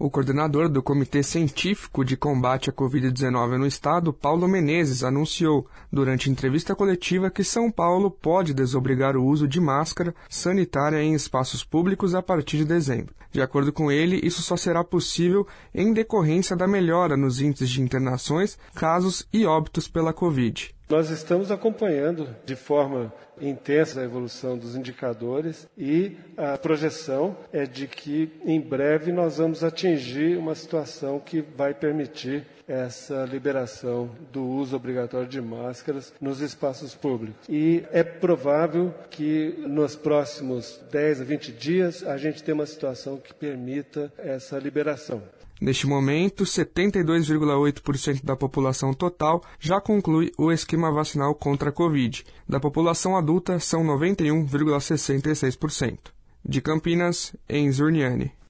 O coordenador do Comitê Científico de Combate à Covid-19 no Estado, Paulo Menezes, anunciou, durante entrevista coletiva, que São Paulo pode desobrigar o uso de máscara sanitária em espaços públicos a partir de dezembro. De acordo com ele, isso só será possível em decorrência da melhora nos índices de internações, casos e óbitos pela Covid. Nós estamos acompanhando de forma intensa a evolução dos indicadores e a projeção é de que em breve nós vamos atingir uma situação que vai permitir essa liberação do uso obrigatório de máscaras nos espaços públicos. E é provável que nos próximos 10 a 20 dias a gente tenha uma situação que permita essa liberação. Neste momento, 72,8% da população total já conclui o esquema vacinal contra a Covid. Da população adulta, são 91,66%. De Campinas, Enzo Urniani.